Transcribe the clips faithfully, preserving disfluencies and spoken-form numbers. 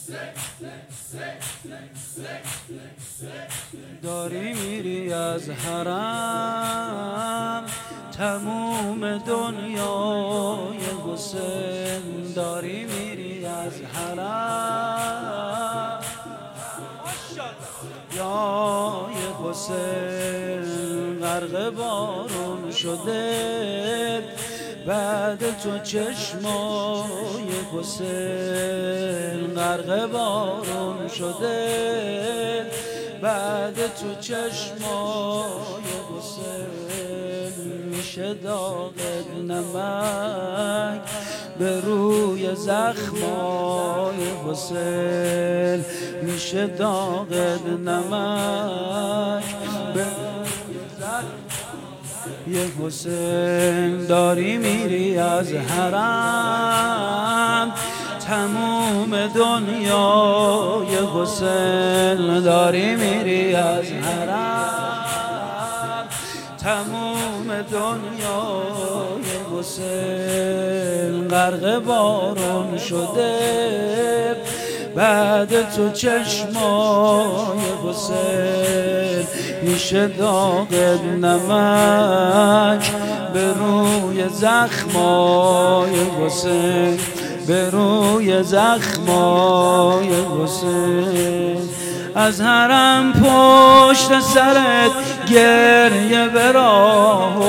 داری میری از حرم تموم دنیای حسین، داری میری از حرم یا حسین، غرق بارون شده بعد تو چشمای حسین، غرق بارون شده بعد تو چشمای حسین، میشه داغ نمک به روی زخمای حسین، میشه داغ نمک به یه حسین، داری میری از حرم تموم دنیای حسین، داری میری از حرم تموم دنیای حسین، غرق بارون شده بعد تو چشمای حسین، میشه داغ نمک به روی زخمای حسین، به روی زخمای حسین. از حرم پشت سرت گریه به راه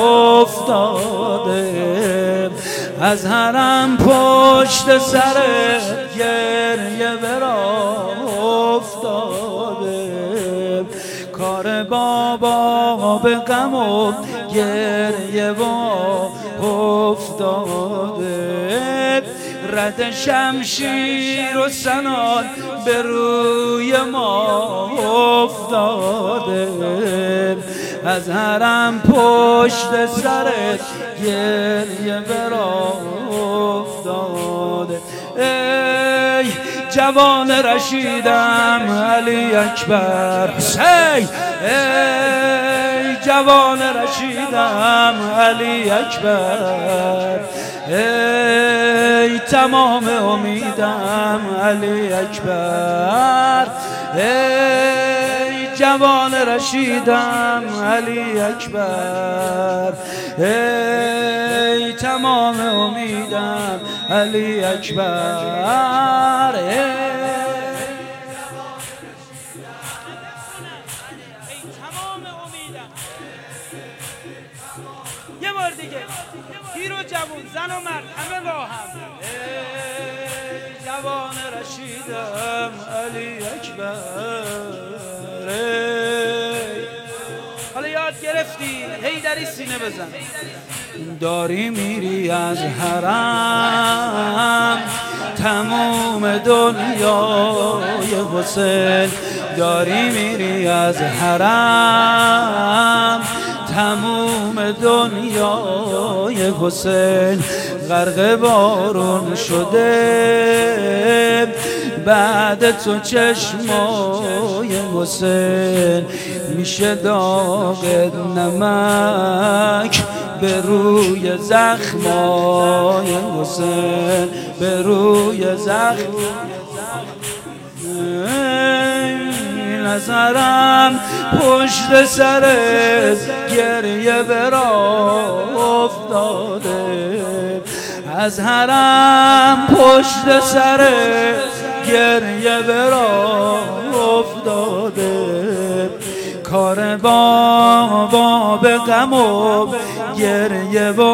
افتاده، از حرم پشت سرت گریه به راه افتاده، کار بابا به غم و گریه با افتاده، رد شمشیر و سنان به روی ما افتاده، از حرم پشت سرت گریه به راه افتاده. ای جوان رشیدم علی اکبر حسین، ای جوان رشیدم علی اکبر، ای تمام امیدم علی اکبر، ای جوان رشیدم علی اکبر، ای تمام امیدم علی اکبر، یه بار دیگه پیر و جوون زن و مرد همه با هم، ای جوان رشیدم علی اکبر، حالا یاد گرفتی حیدری سینه بزن. داری میری از حرم تموم دنیای حسین، داری میری از حرم تموم دنیای حسین، غرق بارون شده بعد تو چشمای حسین، میشه داغ نمک به روی زخمای حسین، به روی زخم نظرم پشت سرت گریه به راه افتاده، از حرم پشت سرت گریه به راه افتاده، کار بابا به غم و گریه با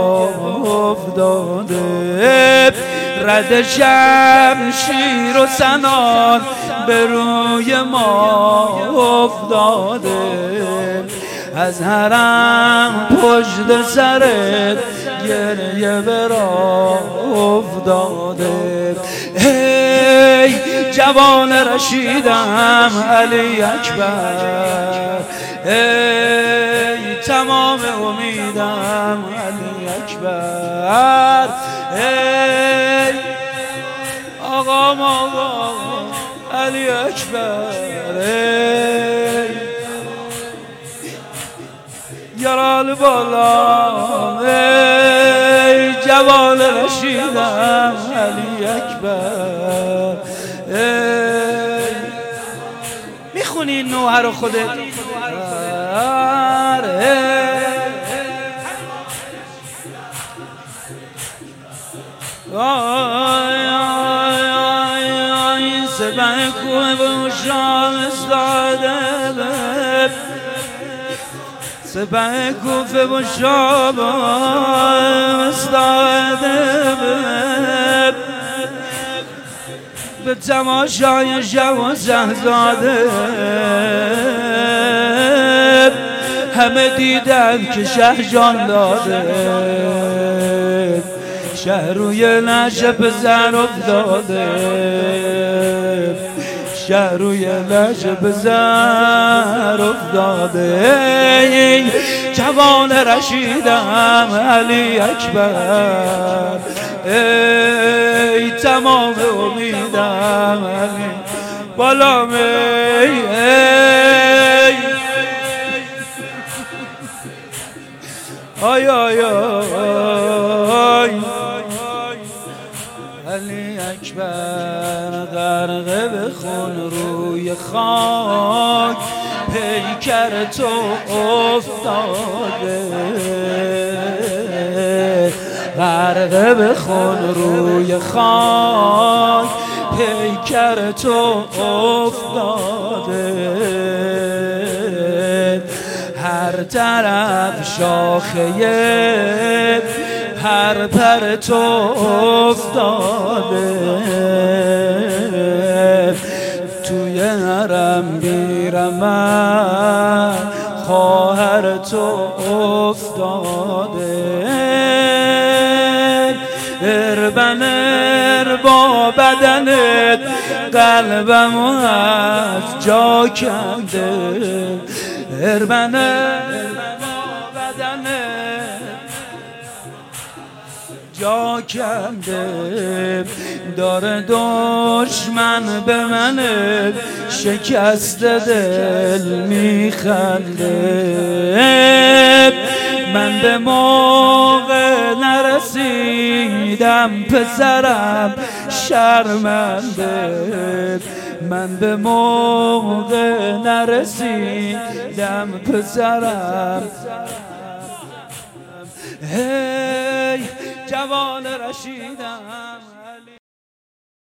افتاده، رد شمشیر و سنان به روی ما افتاده، از حرم پشت سرت گریه به راه افتاده. ای جوان رشیدم علی اکبر، ای تمام امیدم علی اکبر، ای آقا آقا علی اکبر، ای یارال بالا، ای جوان رشیدم علی اکبر، میخونی این نوحه رو خودت؟ آی آی آی آی سبع کوه و شام استاده سبع کوفه و شام استاده به تماشای شب و زهزاده همه دیدن که شهر جان داده شهر روی نشه پسر افتاده شهر روی نشه پسر افتاده جوان رشیدم علی اکبر ای تمام امیدم علی بالام ای آی آی آی علی اکبر غرقه به خون روی خاک پیکر تو افتاده غرقه به خون روی خاک پیکر تو افتاده هر طرف شاخه پر پر تو افتاده توی حرم بیرمن خواهر تو افتاده اربنر با بدنت قلبمو از جا کنده اربنر با بدنت جا کنده داره دشمن به من شکست دل میخنده من به موقع نرسیدم پسرم شرمنده من به موقع نرسیدم پسرم هی جوان رشیدم